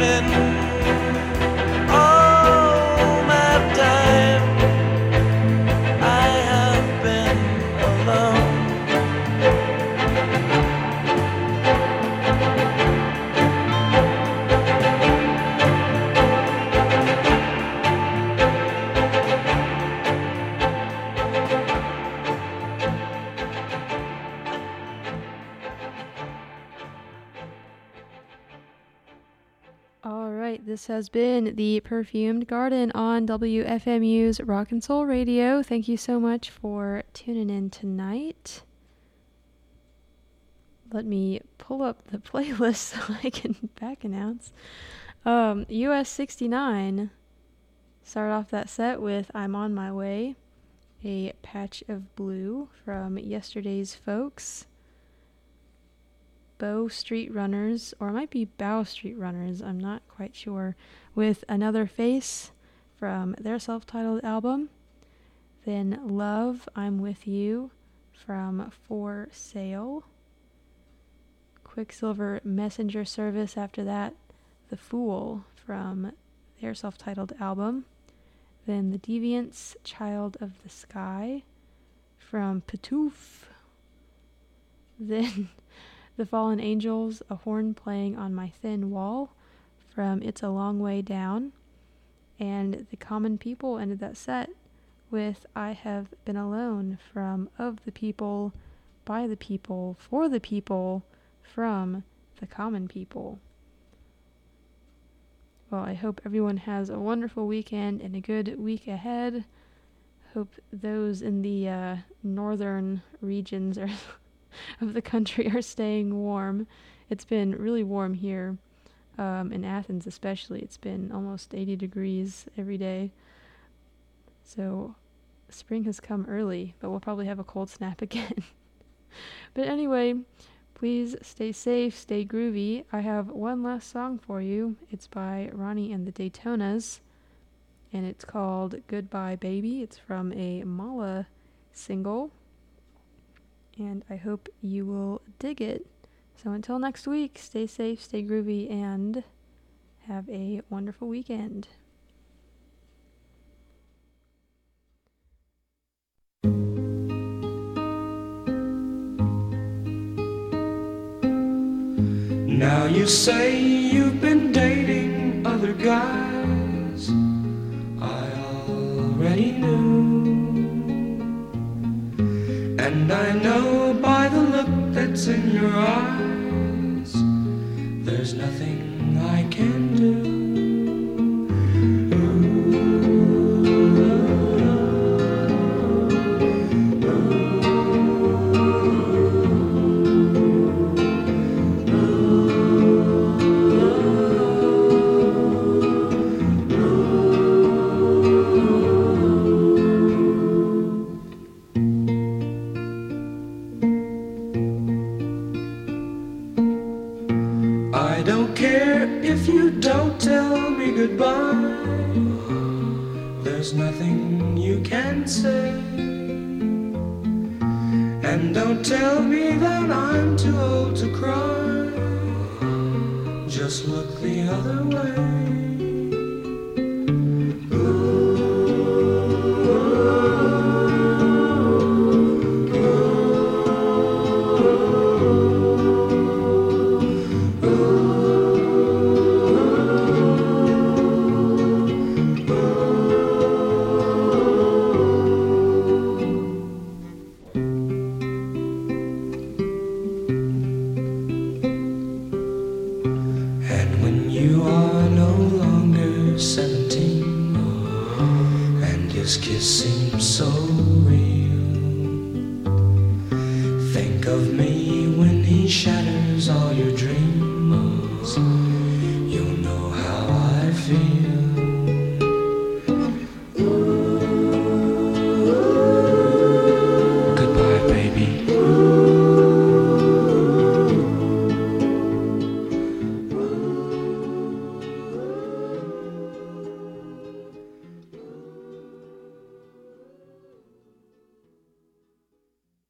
This has been the Perfumed Garden on WFMU's Rock and Soul Radio. Thank you so much for tuning in tonight. Let me pull up the playlist so I can back announce. US 69 started off that set with I'm on My Way, a patch of blue from yesterday's folks. Bow Street Runners, or it might be Bow Street Runners, I'm not quite sure, with Another Face from their self-titled album. Then Love, I'm With You from For Sale. Quicksilver Messenger Service after that, The Fool from their self-titled album. Then The Deviants, Child of the Sky from Patouf. Then The Fallen Angels, A Horn Playing on My Thin Wall from It's a Long Way Down. And The Common People ended that set with I Have Been Alone from Of the People, By the People, For the People from The Common People. Well, I hope everyone has a wonderful weekend and a good week ahead. Hope those in the northern regions of the country are staying warm. It's been really warm here, in Athens especially. It's been almost 80 degrees every day. So spring has come early, but we'll probably have a cold snap again. But anyway, please stay safe, stay groovy. I have one last song for you. It's by Ronnie and the Daytonas, and it's called Goodbye Baby. It's from a Mala single. And I hope you will dig it. So until next week, stay safe, stay groovy, and have a wonderful weekend. Now you say you've been dating other guys. I already knew. And I know by the look that's in your eyes, there's nothing I can do. I don't care if you don't tell me goodbye. There's nothing you can say. And don't tell me that I'm too old to cry. Just look the other way.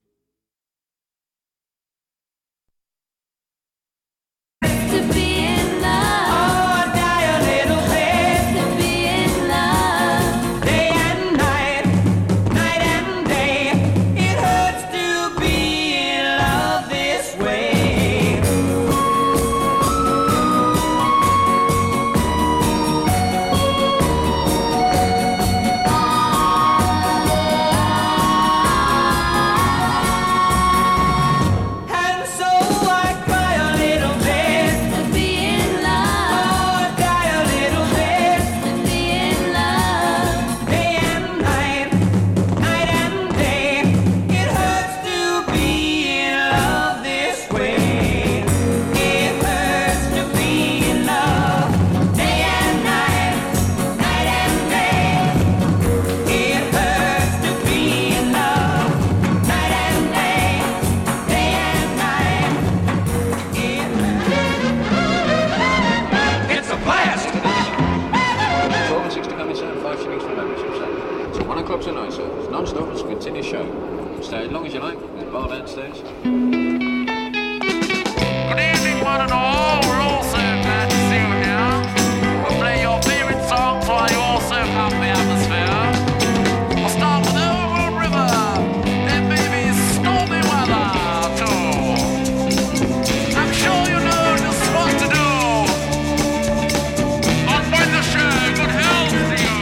To be in as long as you like, bar downstairs. Good evening, one and all. We're all so glad to see you here. We'll play your favorite songs while you all soak up the atmosphere. I'll start with Overwood River, then maybe stormy weather too. I'm sure you know just what to do. On with the show, good health to you.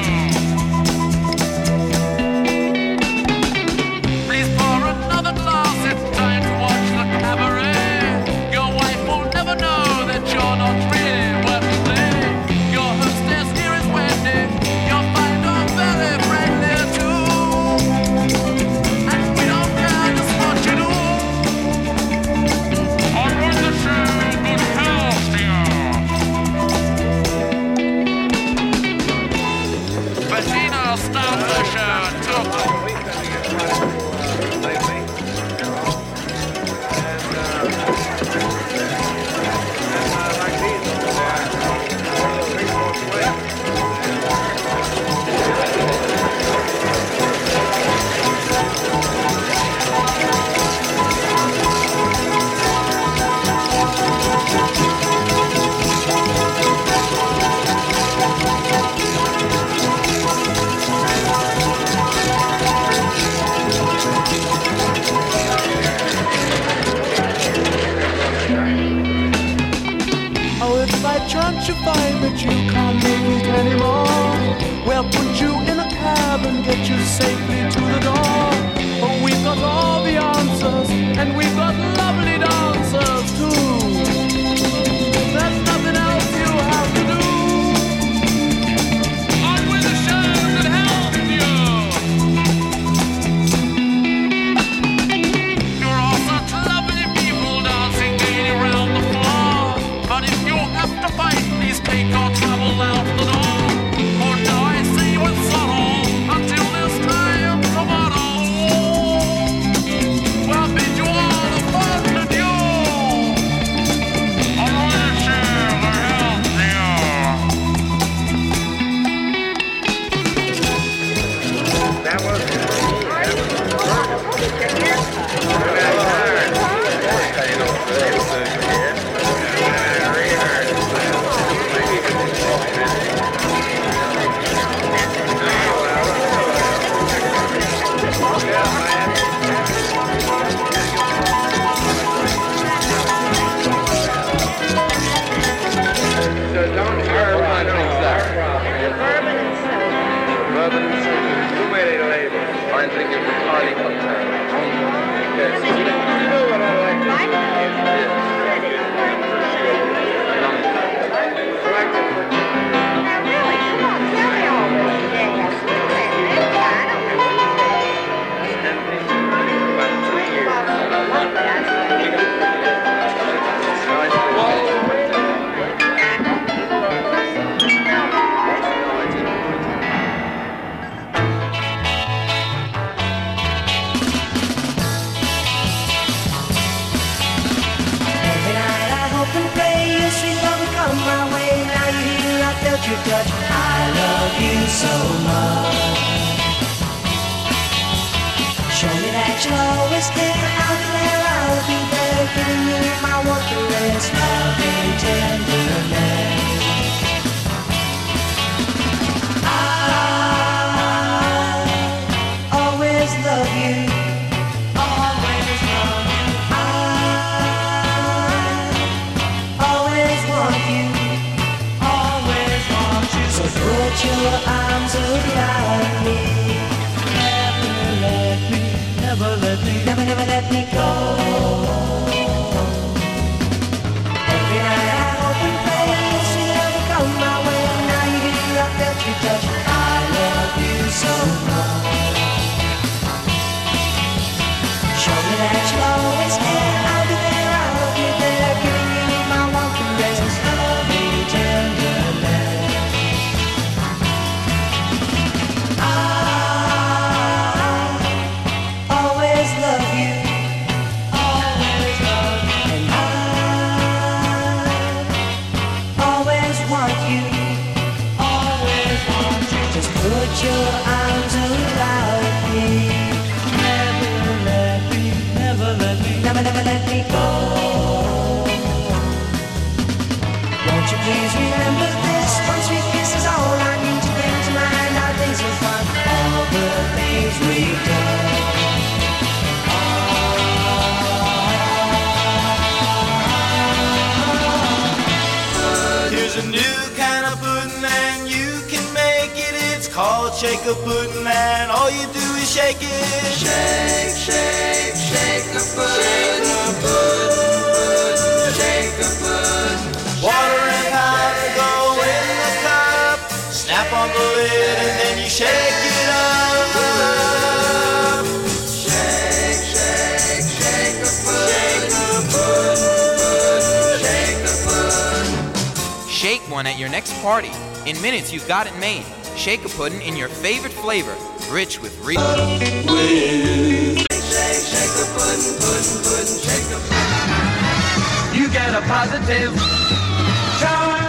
Please pour another glass, it's time to watch the cabaret. Your wife will never know that you're not really worth the play. Your hostess here is Wendy, you'll find her very friendly too. And we don't care just what you do. On with the show, good health to you. Bettina starts the show at 2 o'clock. Oh, if by chance you find that you can't make it anymore, we'll put you in a cab and get you safely to the door. Oh, we've got all the answers, and we've got lovely dancers too. There's nothing else you have to do. On with the show that helps you. You're all such lovely people dancing gaily around the floor. But if you have to fight, please take your trouble out the door. For now I say with sorrow, until this time tomorrow, we'll bid you all a fond adieu. On with the show that helps you. Who made a label? I'm thinking for party cocktail. Okay, so you know what I like to you touch, I love you so much. Show me that you'll always stay out there, I'll be there, giving you my one caress, loving tenderness. I always love you, always love you. I always want you. So put your arms around me. Never let me go. Every night I hope and pray you'll never come my way. Now you hear I felt you touch. I love you so much. Show me that you'll always care. I'll be there, I'll be there, giving you my one caress, loving tenderness. Always love you, always love you. Please remember this, one sweet kiss is all I need to bring to mind our days of fun, all the things we've done. Here's a new kind of pudding and you can make it. It's called shaker pudding and all you do is shake it. Shake, shake, shake a pudding, pudding, shake a pudding. Water and powder go in the cup. Snap on the lid and then you shake it up. Shake, shake, shake a pudding, pudding, shake a pudding. Shake one at your next party. In minutes, you've got it made. Shake a pudding in your favorite flavor, rich with real. Shake, shake a pudding, pudding, pudding, shake a pudding. You get a positive charge.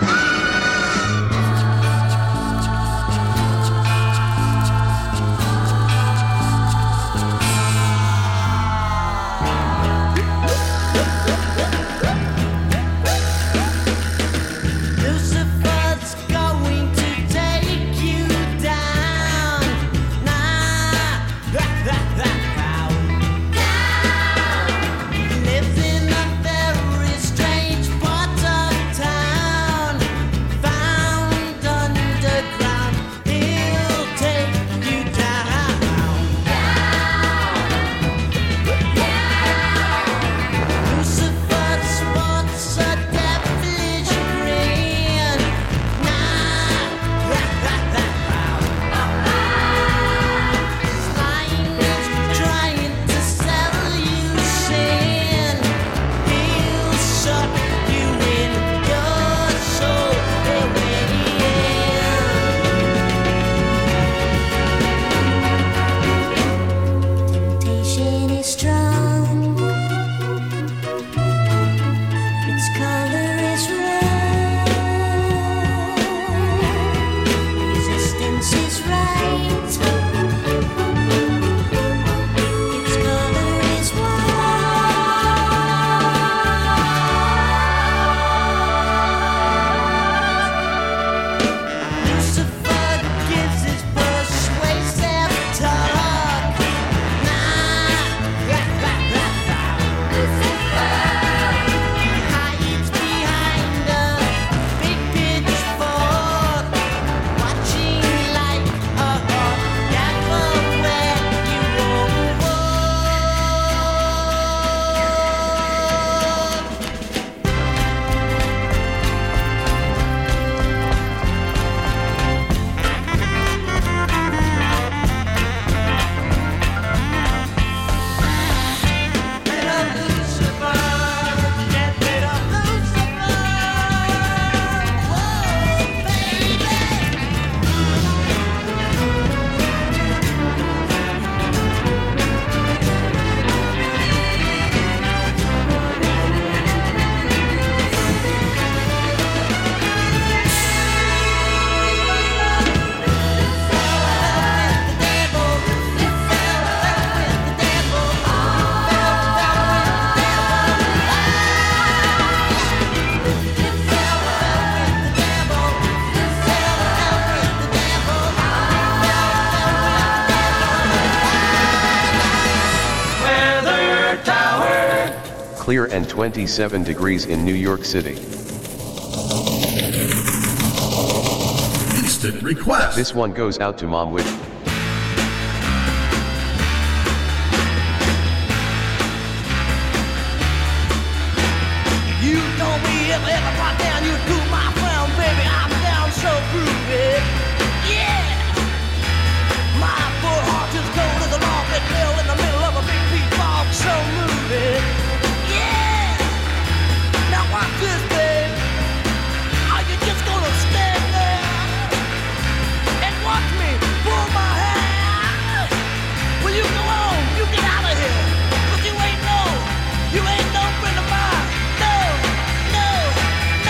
Lucifer's going to take you down. He lives in a very strange part of town, found underground. He'll take you down. Lucifer sports a devilish grin. Trying to sell you sin. He'll suck you in your soul away. Temptation is strong. Its color is red. Resistance is right. Its color is white. Lucifer gives his persuasive talk. He hides behind a big pitchfork, watching like a hawk, never where you won't walk. Get up, Lucifer! Get up, Lucifer! Whoa, baby! Clear and 27 degrees in New York City. Instant request. This one goes out to Mom with You told me if I ever brought down, you'd do my frown, baby. I'm down so groovy. Yeah! My poor heart is cold as a log that fell in the middle of a big peat bog. So moving. Yeah! Now watch this, babe. Are you just gonna stand there and watch me pull my hair? Will you go on? You get out of here. 'Cause you ain't no friend of mine. No, no, no.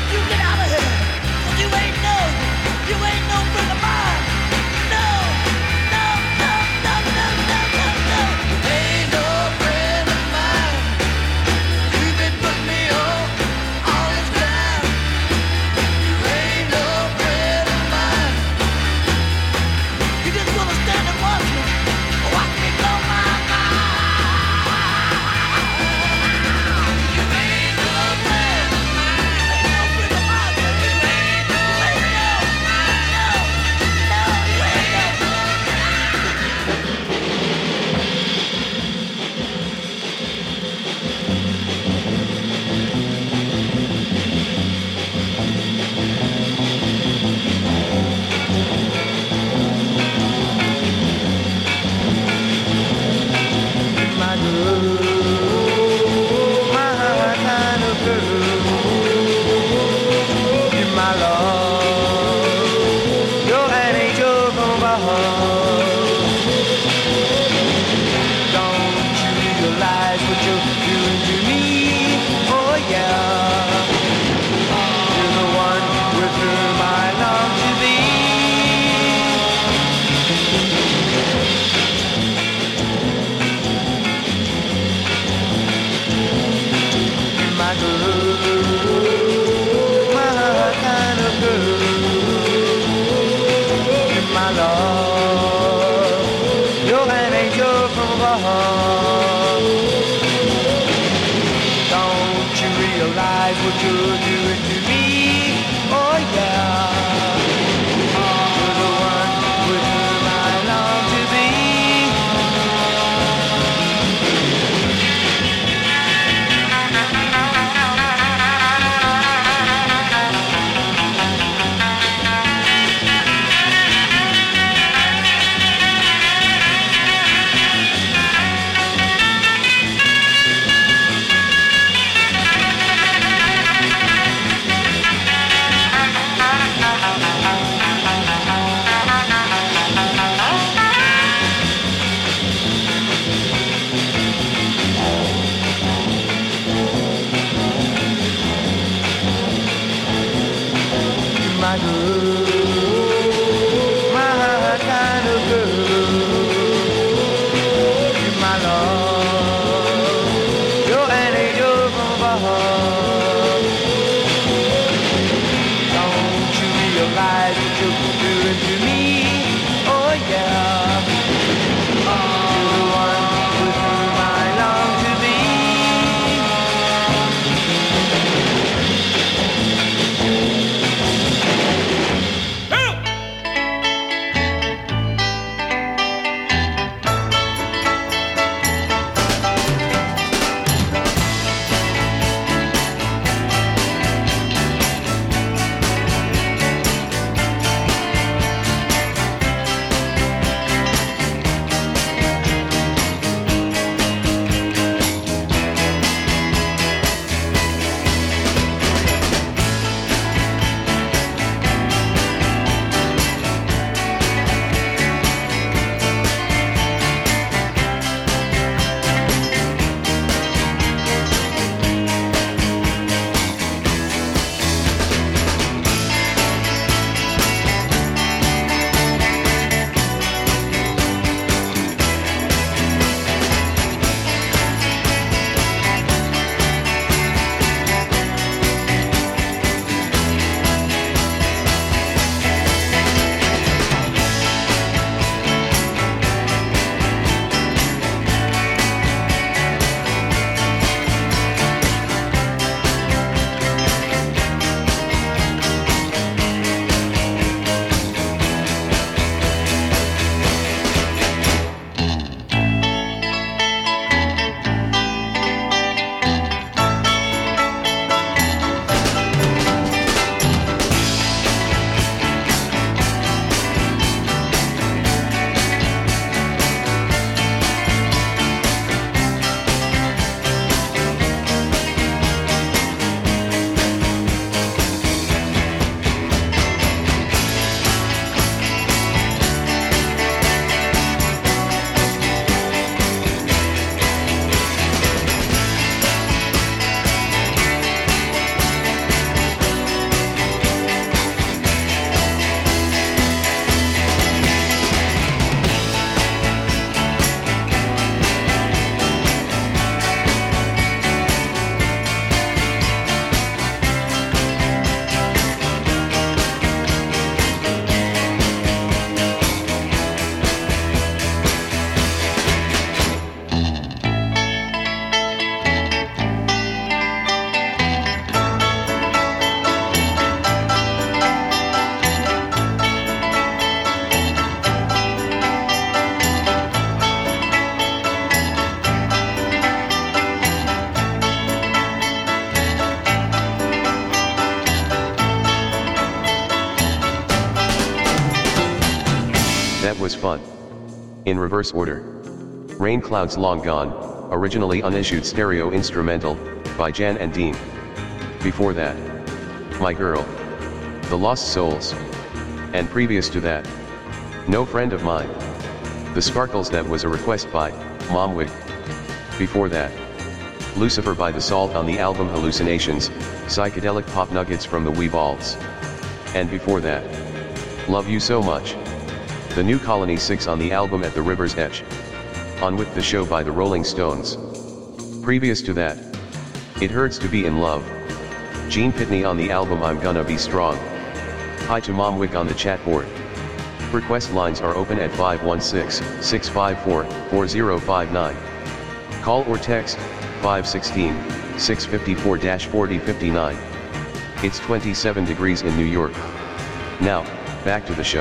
you get out of here. 'Cause you ain't no friend of mine. No, no, no, no, no, no, no, no. Ain't no friend of mine. You've been putting me on all this time. You ain't no friend of mine. You just wanna stand and watch me blow my mind. You ain't no friend of mine. Ain't no friend of mine. You ain't no, no, you ain't no. My girl, my kind of girl. You're my love, you're an angel from above. Don't you realize what you're doing to me? Oh yeah, you're the one with whom I long to be. My girl, my kind of girl. You're my love, you're an angel from above. Don't you realize what you're doing to me? Oh yeah, you're the one with whom I long to be. My girl, my kind of girl. You're my love, you're an angel from above. Don't you realize what you're doing to me? Oh yeah, you're the one with whom I long to be. That was fun. In reverse order. Rain Clouds Long Gone, originally unissued stereo instrumental, by Jan and Dean. Before that, My Girl, The Lost Souls. And previous to that, No Friend of Mine, The Sparkles. That was a request by Momwig. Before that, Lucifer by The Salt on the album Hallucinations, psychedelic pop nuggets from the Weeballs. And before that, Love You So Much, the new Colony 6 on the album At the River's Edge. On With the Show by the Rolling Stones. Previous to that, It Hurts to Be in Love, Gene Pitney on the album I'm Gonna Be Strong. Hi to Momwig on the chat board. Request lines are open at 516-654-4059. Call or text 516-654-4059. It's 27 degrees in New York. Now, back to the show.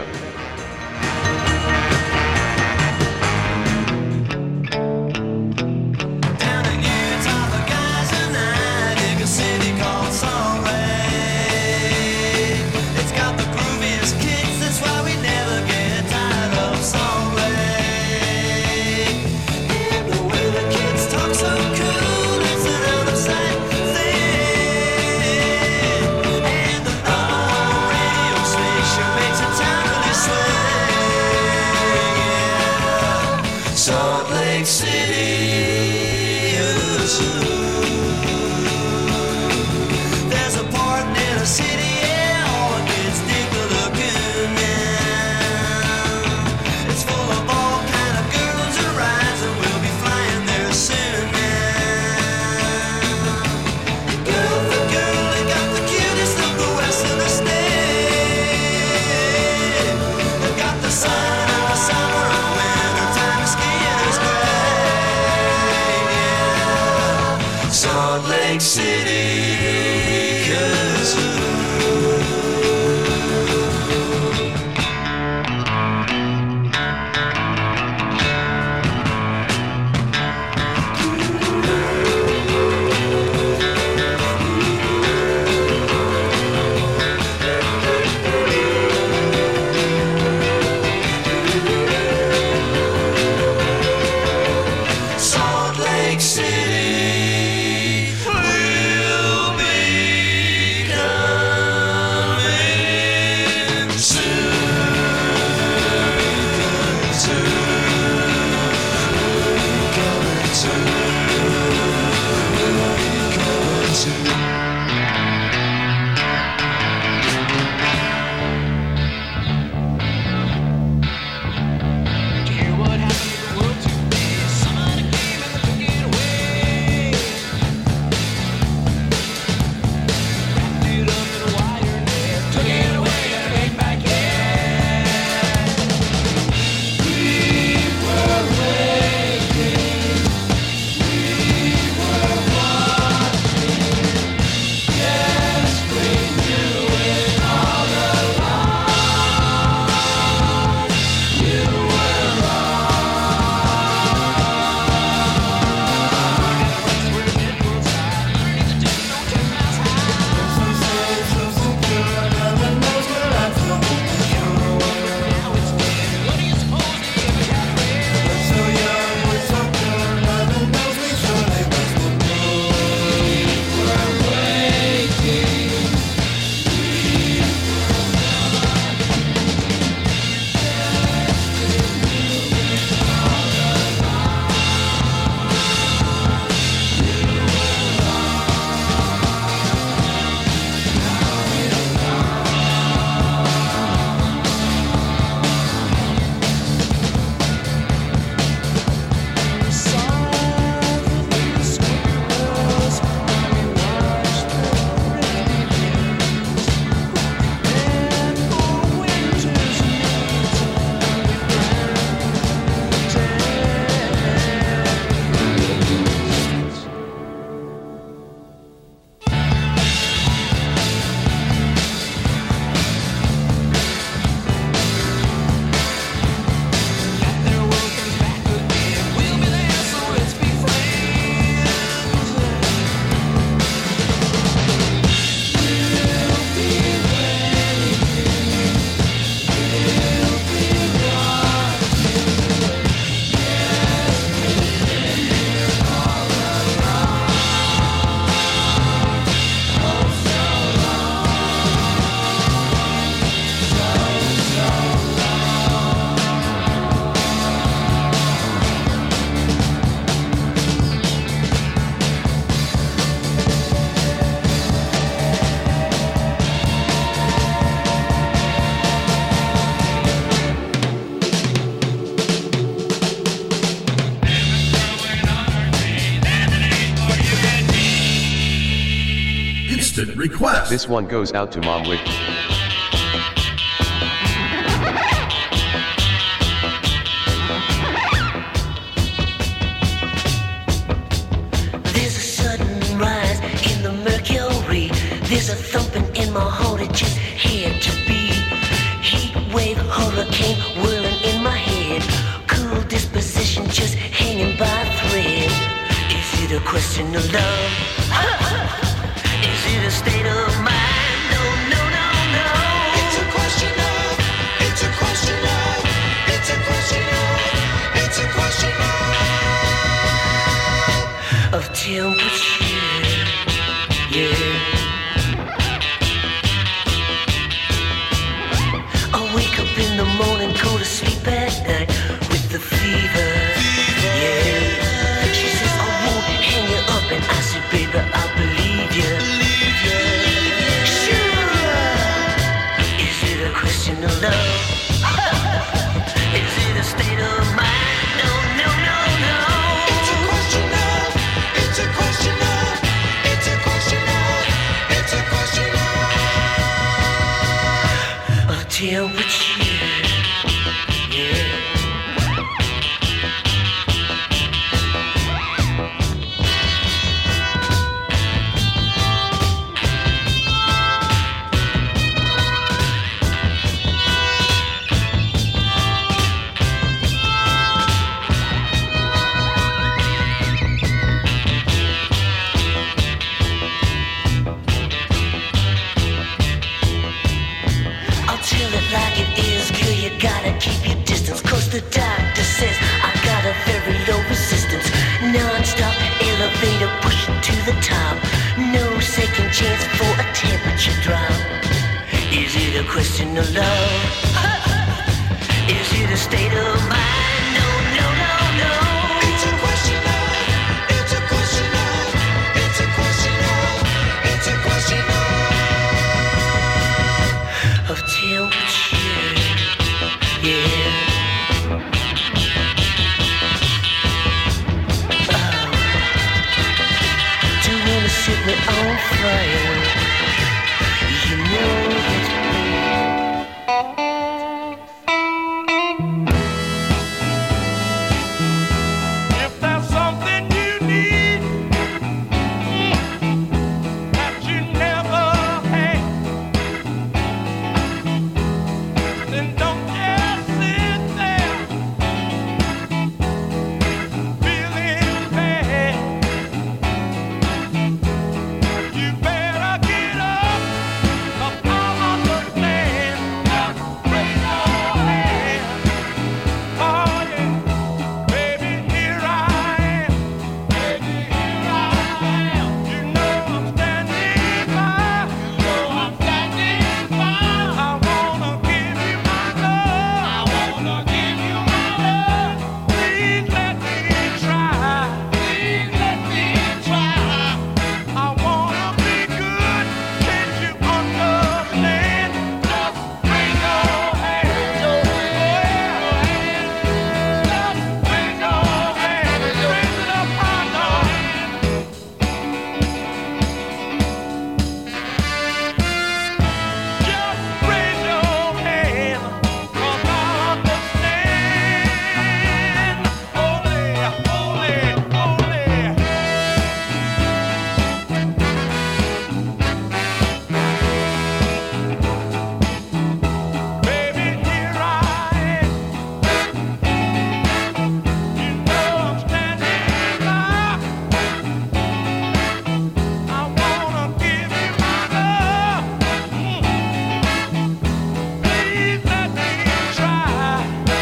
Salt Lake City, 'cause This one goes out to Mom Wick. There's a sudden rise in the mercury. There's a thumping in my heart, it just had to be. Heat wave, hurricane, whirling in my head. Cool disposition, just hanging by a thread. Is it a question of love? Is it a state of mind? No, no, no, no. It's a question of, it's a question of, it's a question of, it's a question of temperature, yeah. I wake up in the morning, go to sleep at night with the fever, yeah. She says I won't hang you up, and I said, baby, I believe you. Sure. Is it a question of love? Is it a state of mind? No, no, no, no. It's a question of, it's a question of, it's a question of, it's a question of temperature, yeah. I'll tell it like it is, girl, you gotta keep your distance. Cause the doctor says I got a very low resistance. Non-stop elevator pushing to the top. No second chance for a temperature drop. Is it a question of love? Is it a state of mind? No, no, no, no. It's a question of, it's a question of, it's a question of, it's a question of temperature, yeah. Oh, do you wanna set me on fire? You know that's If there's something you need that you never had, then don't just sit there feeling bad. You better get up, 'cause I understand. Just raise your hand. Oh yeah, baby, here I am. Baby, here I am. You know I'm standing by. You know I'm standing by. I wanna give you my love. I wanna give you my love. Please let me try. Please let me try. I wanna be good. Can't you understand? Just raise your hand. Oh yeah. Just raise your hand. Raise it up high, darling. Just raise your hand, 'cause I understand. Holy, holy, holy. Baby, here I am. You know I'm standing by. I wanna give you my love. Please let me try.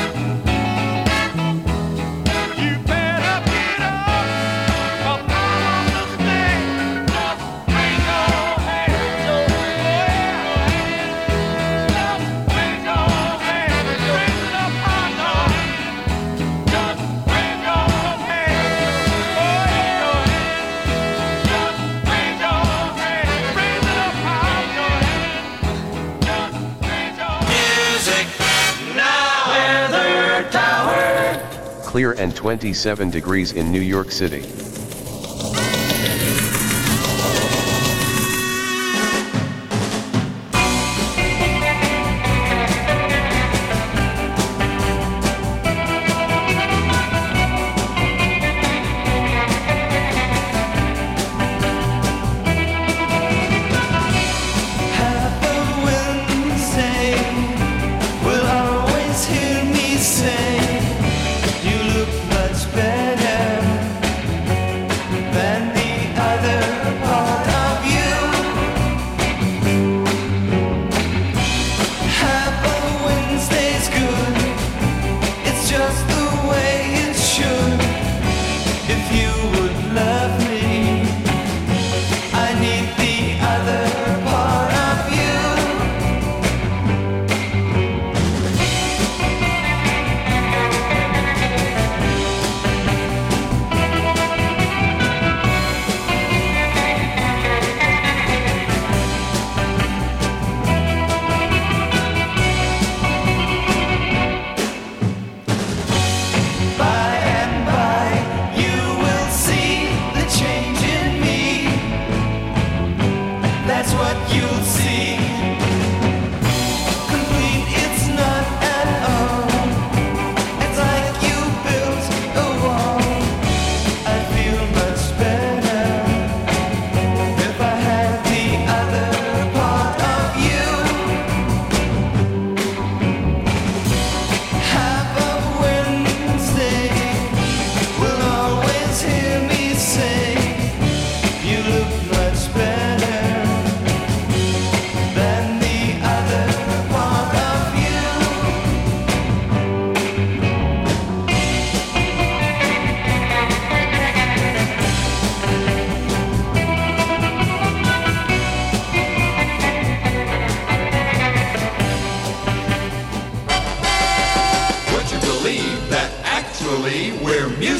You better get up, 'cause I understand. Just raise your hand. Oh yeah. Just raise your hand. Raise it up high, darling. Just raise your hand. Oh yeah. Just raise your hand. Raise it up high, darling. Just raise your Music now. Weather Tower. Clear and 27 degrees in New York City.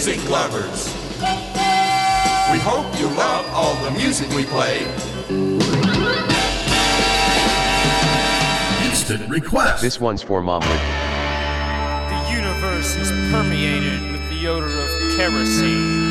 music lovers. We hope you love all the music we play. Instant request. This one's for Mom. The universe is permeated with the odor of kerosene.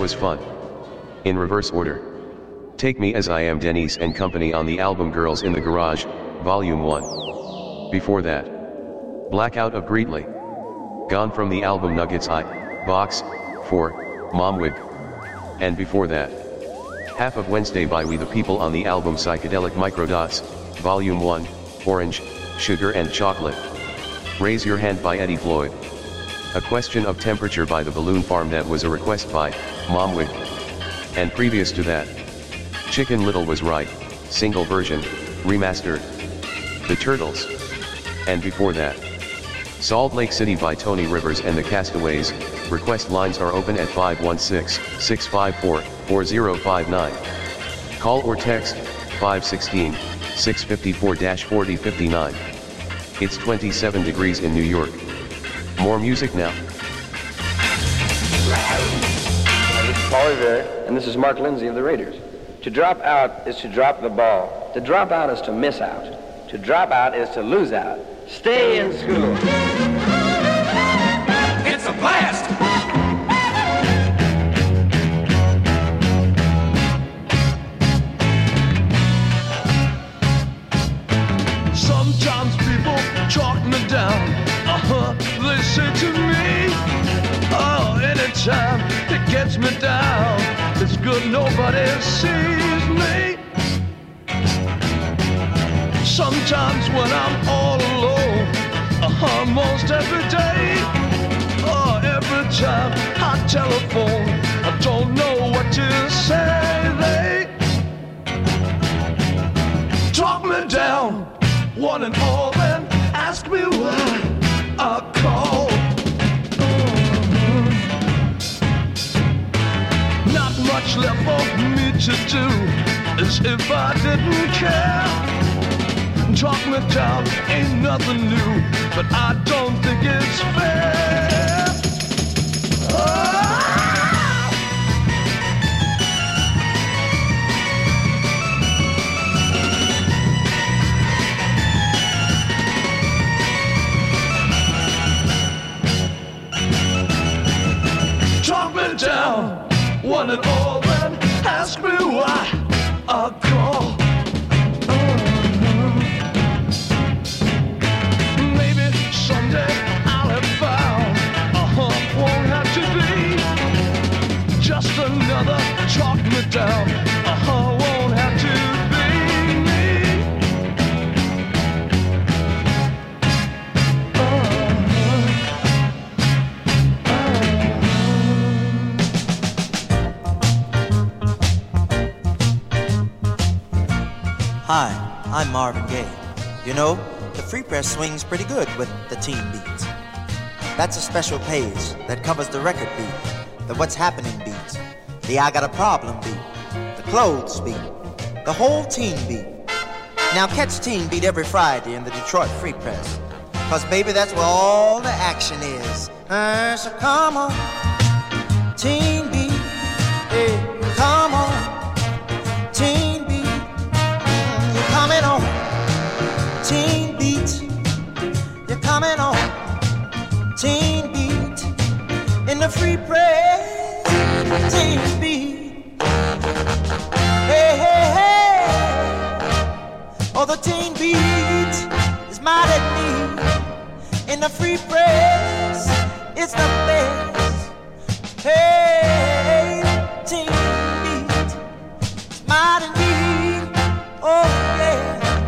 was fun. In reverse order. Take Me As I Am, Denise and Company on the album Girls in the Garage, Volume 1. Before that, Blackout of Greetly. Gone from the album Nuggets I, Box 4, Momwig. And before that, Half of Wednesday by We the People on the album Psychedelic Microdots, Volume 1, Orange, Sugar and Chocolate. Raise Your Hand by Eddie Floyd. A Question of Temperature by the Balloon Farm, that was a request by Momwig. And previous to that, Chicken Little Was Right, single version, remastered. The Turtles. And before that, Salt Lake City by Tony Rivers and the Castaways. Request lines are open at 516-654-4059. Call or text 516-654-4059. It's 27 degrees in New York. More music now. This is Paul Revere, and this is Mark Lindsay of the Raiders. To drop out is to drop the ball. To drop out is to miss out. To drop out is to lose out. Stay in school. It's a blast! Sometimes people talk me down. They say to me, oh, anytime it gets me down, it's good nobody sees me. Sometimes when I'm all alone, almost every day, every time I telephone, I don't know what to say. They talk me down, one and all, and ask me why I call. Not much left for me to do, as if I didn't care. Talk me down, ain't nothing new, but I don't think it's fair. Talk me down, one and all, and ask me why I call. Maybe someday I'll have found won't have to be just another talk me down. Won't have to be me. Hi, I'm Marvin Gaye. You know, the Free Press swings pretty good with the teen beats. That's a special page that covers the record beat, the what's happening beats, the I got a problem beat, the clothes beat, the whole teen beat. Now catch Teen Beat every Friday in the Detroit Free Press, 'cause baby, that's where all the action is. So come on, Teen Beat, hey, come on, Teen Beat, you're coming on, Teen Beat, you're coming on, Teen Beat, in the Free Press, Teen Beat, hey, hey, hey, oh, the Teen Beat is mad at me, in the Free Press, it's the best, hey, Teen Beat is mad at me, oh, yeah.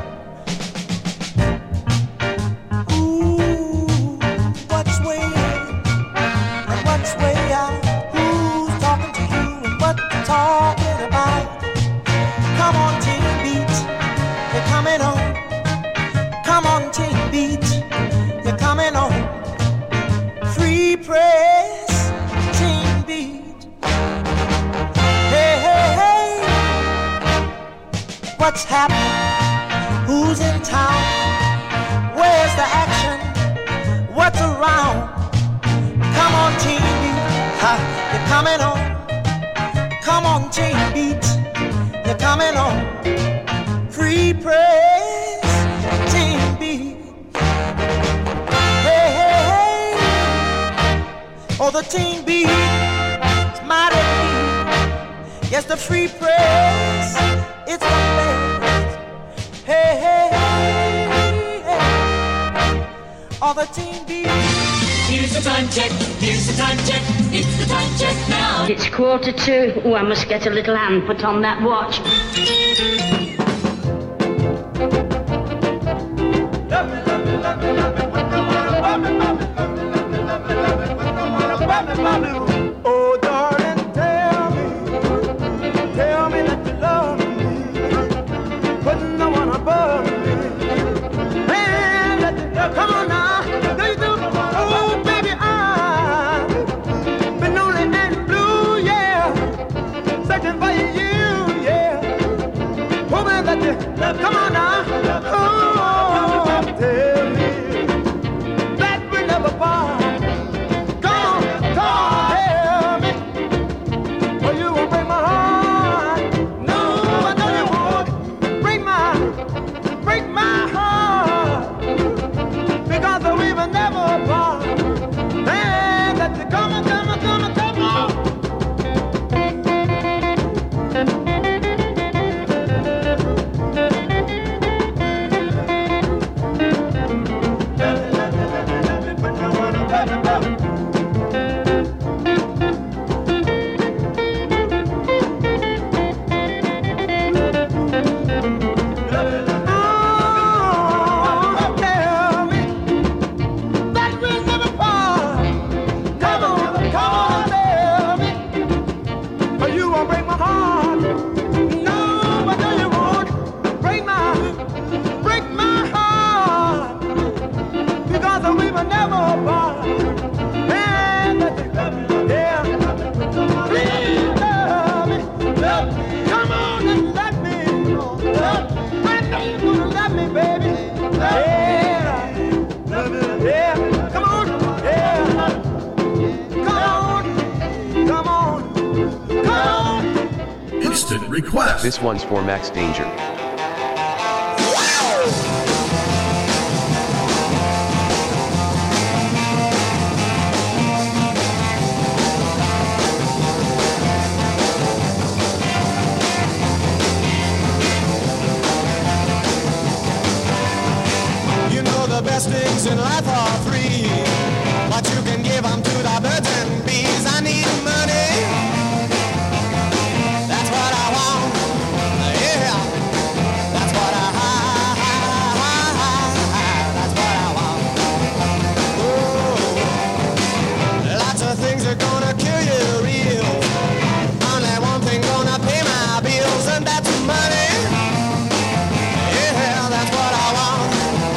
Talking about, come on, Teen Beat, you're coming on. Come on, Teen Beat, you're coming on. Free Press, Teen Beat. Hey, hey, hey, what's happening? Who's in town? Where's the action? What's around? Come on, Teen Beat, you're coming on. Come on, Teen Beat, you're coming on. Free Press, Teen Beat. Hey, hey, hey, oh, the Teen Beat is mighty. Yes, the free press, it's the best. Hey, hey, hey, hey. All the team beats. Here's the time check, here's the time check, it's the time check now. It's 2:45. Oh, I must get a little hand put on that watch. Oh, darling, tell me that you love me, put no one above me. Man, let the love come on now. Do you do? Oh, baby, I've been lonely and blue, yeah, searching for you, yeah. Hoping that you love come on now. Oh, tell me that we never part. Request. This one's for Max Danger. You know the best things in life are free, but you can give them to the birds and bees. I need money. That's what I want. Yeah. That's what I That's what I want. Oh. Lots of things are gonna kill you real. Only one thing gonna pay my bills, and that's money. Yeah, that's what I want.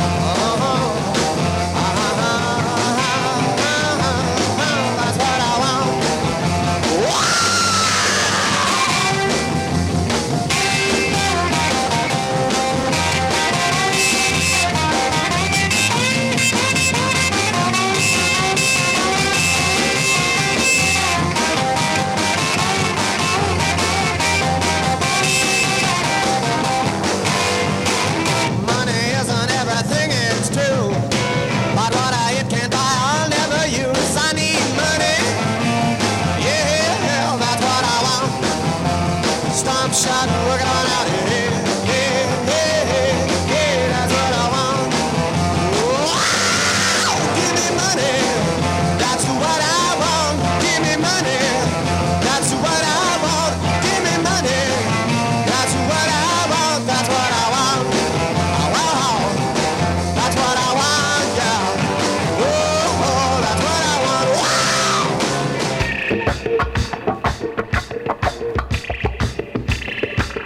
That's what I want. Money isn't everything, it's true. But what I hit can't buy, I'll never use. I need money. Yeah, that's what I want. Stomp shot, working on out here. Yeah, that's what I want. Wow, give me money. That's what I want. Give me money. That's what I want. Give me money. That's what I want. That's what I want. Wow, that's what I want, yeah. Oh, that's what I want. Wow.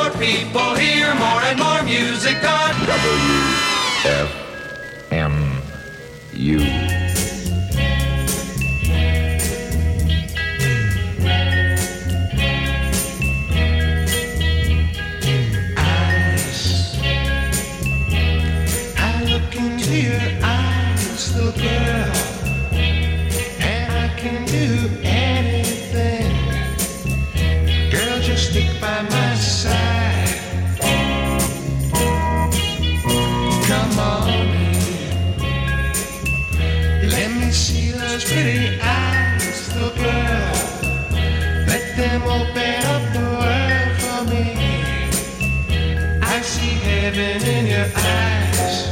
more people hear more and more music on WFMU. Your eyes, little girl, and I can do anything. Girl, just stick by my side. Come on, let me see those pretty eyes, little girl. Let them open up the world for me. I see heaven in your eyes.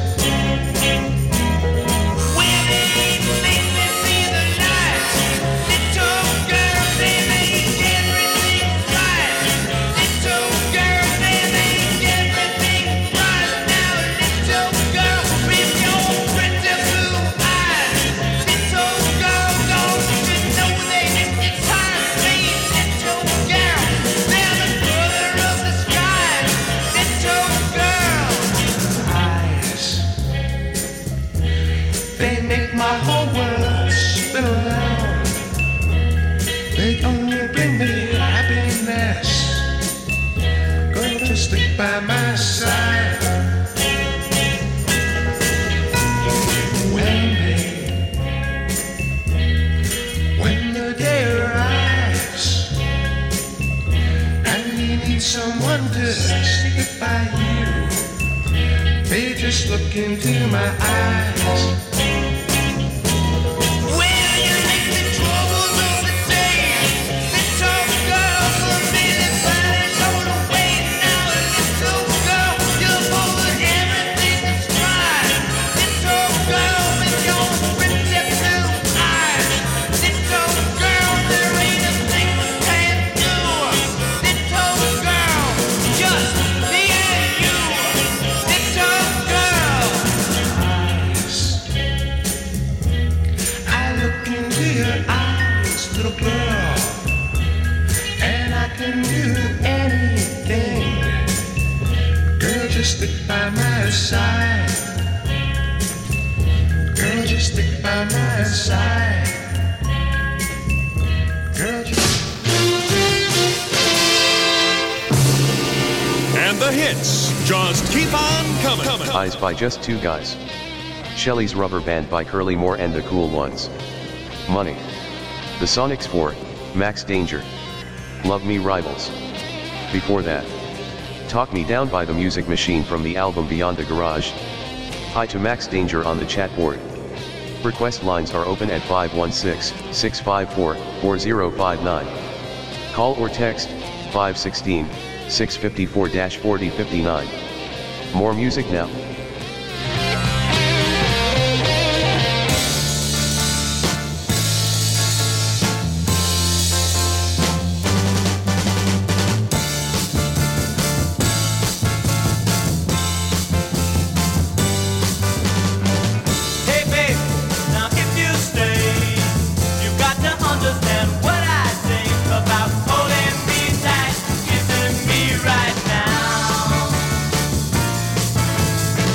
My whole world spin around. They only bring me happiness. Girl, just stick by my side. When the day arrives and you need someone to stick by you, they just look into my eyes. Stick by my side. Girl, just stick by my side. Girl, And the hits just keep on coming. Eyes by Just Two Guys. Shelley's Rubber Band by Curly Moore and the Cool Ones. Money. The Sonics 4, Max Danger. Love Me Rivals. Before that, Talk Me Down by The Music Machine from the album Beyond the Garage. Hi to Max Danger on the chat board. Request lines are open at 516-654-4059. Call or text 516-654-4059. More music now. Right now.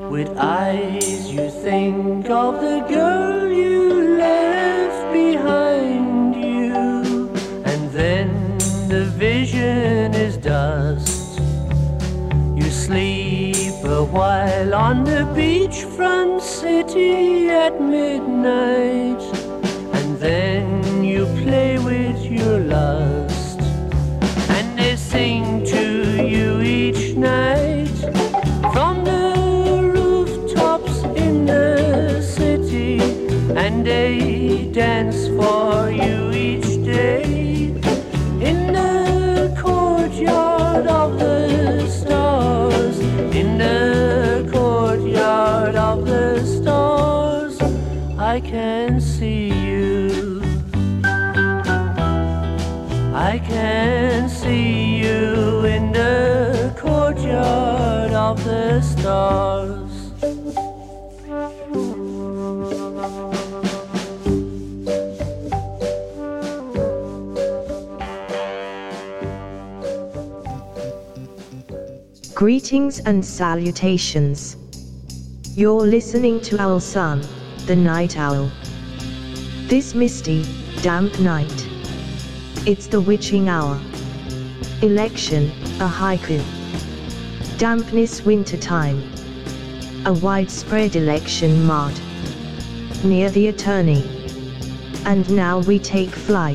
With eyes you think of the girl you left behind you, and then the vision is dust. You sleep a while on the beachfront city at midnight, and then you play with your lust, and they sing to you each night from the rooftops in the city, and they dance for you each day in the courtyard of the stars, in the courtyard of the stars. I can see you, I can see you in the courtyard of the stars. Greetings and salutations. You're listening to Owl Sun, the Night Owl. This misty, damp night, it's the witching hour. Election, a haiku. Dampness wintertime, a widespread election mud. Near the attorney. And now we take flight.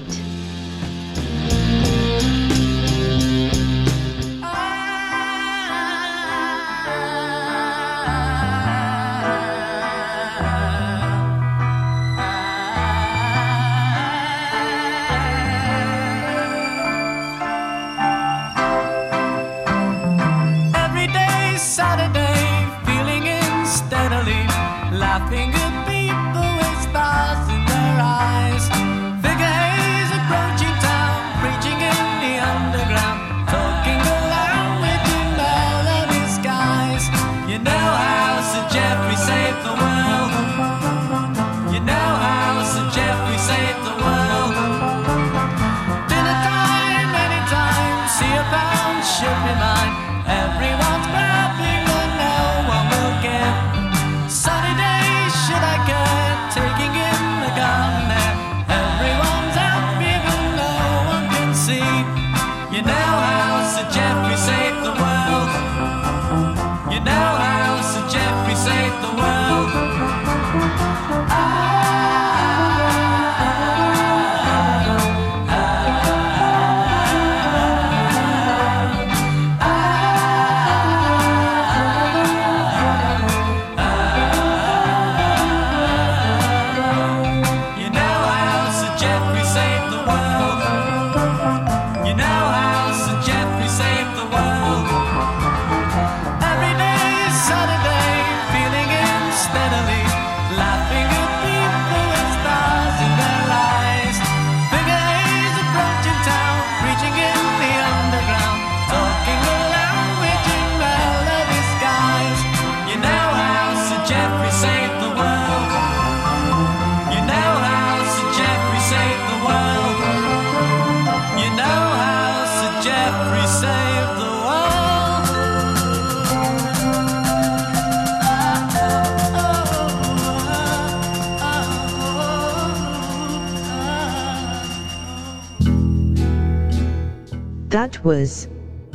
That was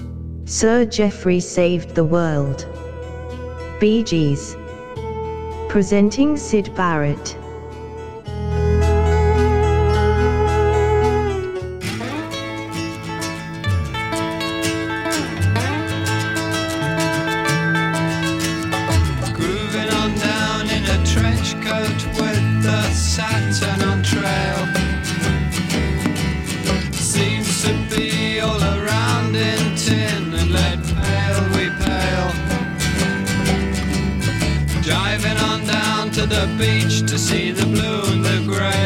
Sir Geoffrey Saved the World. Bee Gees. Presenting Syd Barrett. Grooving on down in a trench coat with the Saturn on trail. Seems to be all around in tin and lead, pale we pale. Driving on down to the beach to see the blue and the grey.